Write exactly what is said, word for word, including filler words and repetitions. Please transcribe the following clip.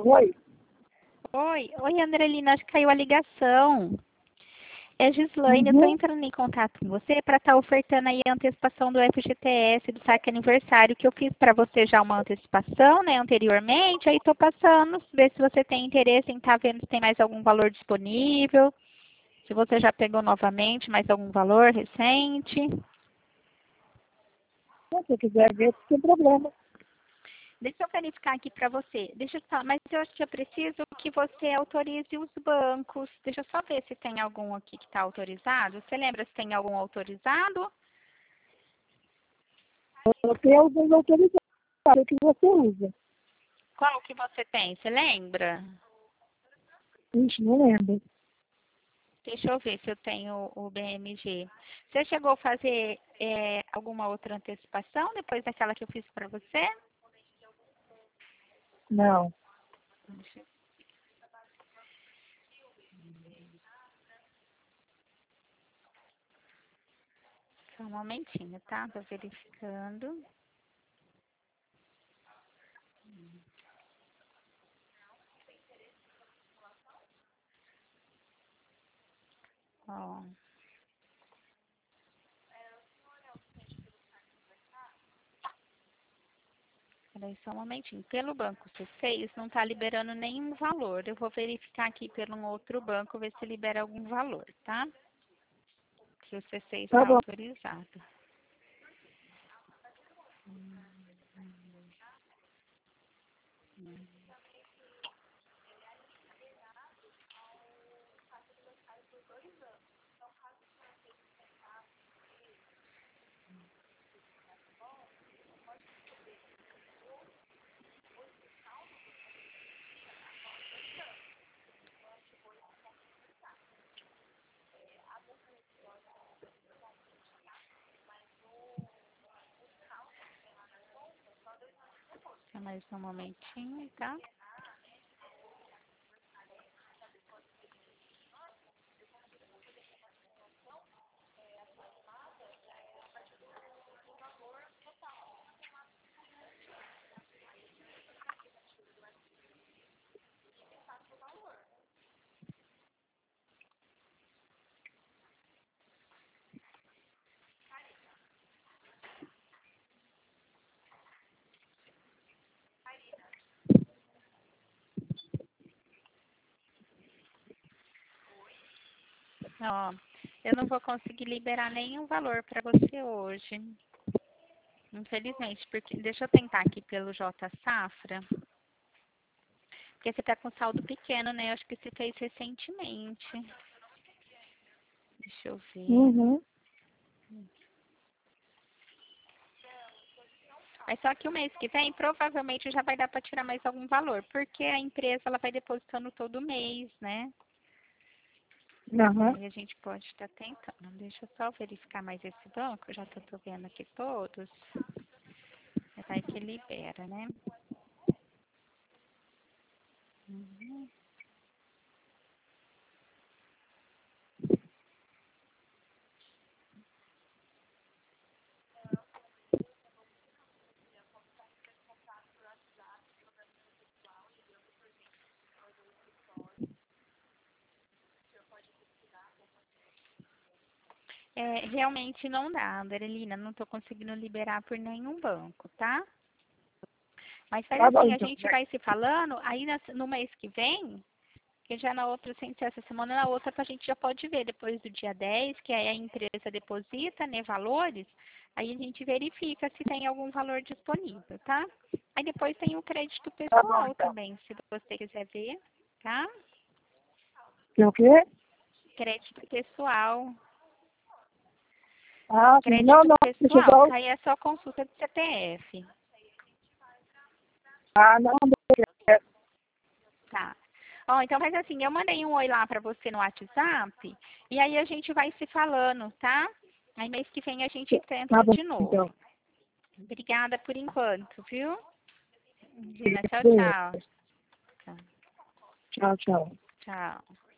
Oi. Oi, oi Andrelina, acho que caiu a ligação. É Gislaine, eu Uhum. estou entrando em contato com você para estar ofertando aí a antecipação do F G T S do saque aniversário, que eu fiz para você já uma antecipação, né, anteriormente, aí estou passando, ver se você tem interesse em estar vendo se tem mais algum valor disponível, se você já pegou novamente mais algum valor recente. Se você quiser ver, não tem problema. Deixa eu verificar aqui para você. Deixa eu só, mas eu acho que eu preciso que você autorize os bancos. Deixa eu só ver se tem algum aqui que está autorizado. Você lembra se tem algum autorizado? Eu tenho alguns autorizados que você usa. Qual que você tem? Você lembra? Ixi, não lembro. Deixa eu ver se eu tenho o B M G. Você chegou a fazer é, alguma outra antecipação depois daquela que eu fiz para você? Não. Deixa eu- Só um momentinho, tá? Tô verificando. Ó. Peraí só um momentinho. Pelo banco C seis não está liberando nenhum valor. Eu vou verificar aqui pelo um outro banco, ver se libera algum valor, tá? Que o C seis Tá está bom. autorizado. Só mais um momentinho, tá? Ó, eu não vou conseguir liberar nenhum valor para você hoje. Infelizmente, porque deixa eu tentar aqui pelo J Safra. Porque você está com saldo pequeno, né? Eu acho que você fez recentemente. Deixa eu ver. Uhum. Mas só que o mês que vem, provavelmente já vai dar para tirar mais algum valor, porque a empresa ela vai depositando todo mês, né? Aham. Aí a gente pode estar tentando. Deixa eu só verificar mais esse banco, já que eu tô vendo aqui todos. Vai que libera, né? Uhum. É, realmente não dá, Anderelina, não estou conseguindo liberar por nenhum banco, tá? Mas faz Tá bom, assim, a então. gente vai se falando, aí na- no mês que vem, que já na outra, sem ser essa semana, na outra a gente já pode ver depois do dia dez, que aí a empresa deposita, né, valores, aí a gente verifica se tem algum valor disponível, tá? Aí depois tem o crédito Tá bom, pessoal então. também, se você quiser ver, tá? Tem o quê? Crédito pessoal. Ah, sim. Não, Crédito não. Deixa eu pessoal, dar que o... aí é só consulta do C P F. Ah, não. Deixa. Tá. Ó, então faz assim, eu mandei um oi lá pra você no WhatsApp, e aí a gente vai se falando, tá? Aí mês que vem a gente Tá tenta bom, de novo. então. Obrigada por enquanto, viu? Imagina, tchau, Beijo. tchau. Tchau. Tchau, tchau. Tchau.